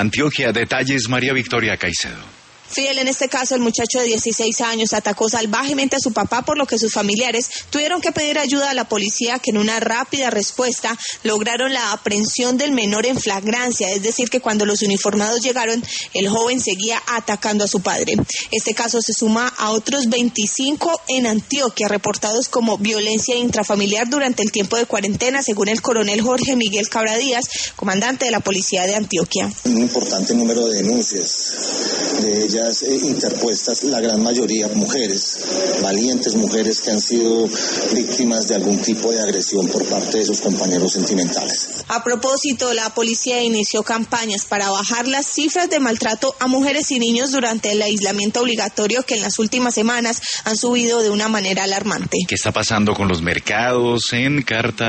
Antioquia, detalles María Victoria Caicedo. Fidel, en este caso, el muchacho de 16 años atacó salvajemente a su papá, por lo que sus familiares tuvieron que pedir ayuda a la policía, que en una rápida respuesta lograron la aprehensión del menor en flagrancia, es decir, que cuando los uniformados llegaron, el joven seguía atacando a su padre. Este caso se suma a otros 25 en Antioquia, reportados como violencia intrafamiliar durante el tiempo de cuarentena, según el coronel Jorge Miguel Cabra Díaz, comandante de la policía de Antioquia. Un importante número de denuncias, de ellas interpuestas, la gran mayoría mujeres, valientes mujeres que han sido víctimas de algún tipo de agresión por parte de sus compañeros sentimentales. A propósito, la policía inició campañas para bajar las cifras de maltrato a mujeres y niños durante el aislamiento obligatorio, que en las últimas semanas han subido de una manera alarmante. ¿Qué está pasando con los mercados en Cartagena?